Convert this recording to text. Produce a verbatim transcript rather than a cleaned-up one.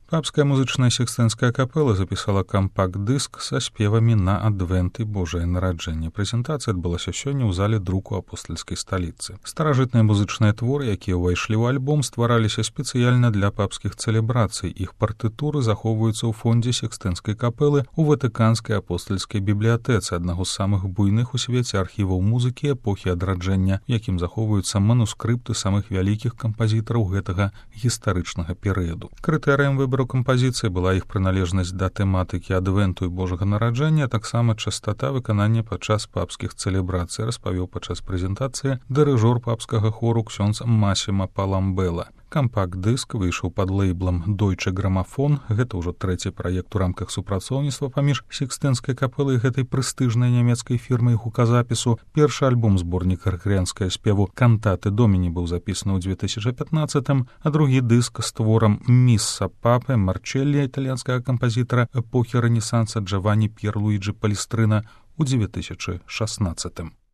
Папская музычная секстэнская капэла запісала кампакт-дыск са спевамі на адвент і Божае нараджэнне. Прэзентацыя адбылася сёння ў зале друку апостальскай сталіцы. Старажытныя музычныя творы, якія ўвайшлі ў альбом, ствараліся спецыяльна для папскіх цэлебрацый. Іх партытуры захоўваюцца ў фондзе секстэнскай капэлы ў Ватыканскай апостальскай бібліятэцы, аднаго з самых буйных у свеце архіваў музыкі эпохі адраджэння, якім захоўваюцца манускрыпты самых вялікіх кампазітараў гэтага гістарычнага перыяду. Крытэрыем выбару кампазіцыі была іх прыналежнасць да тэматыкі адвенту і Божага нараджэння, а таксама частата выканання падчас папскіх цэлебрацый, распавёў падчас прэзентацыі дырыжор папскага хору ксёндз Масіма Паламбэла. Кампакт-дыск выйшаў пад лейблам Deutsche Grammophon. Гэта ўжо трэці праект у рамках супрацоўніцтва паміж секстэнскай капэлай гэтай прэстыжнай нямецкай фірмай гуказапісу. Першы альбом зборнік грэгорыянскага спеву «Кантаты Доміні» быў запісаны ў дзве тысячы пятнаццатым, а другі дыск з творам «Місса Папы» Марчэллі, італьянскага кампазітара эпохі Рэнесанса Джаванні П'ер Луіджі Палестрына ў дзве тысячы шаснаццатым.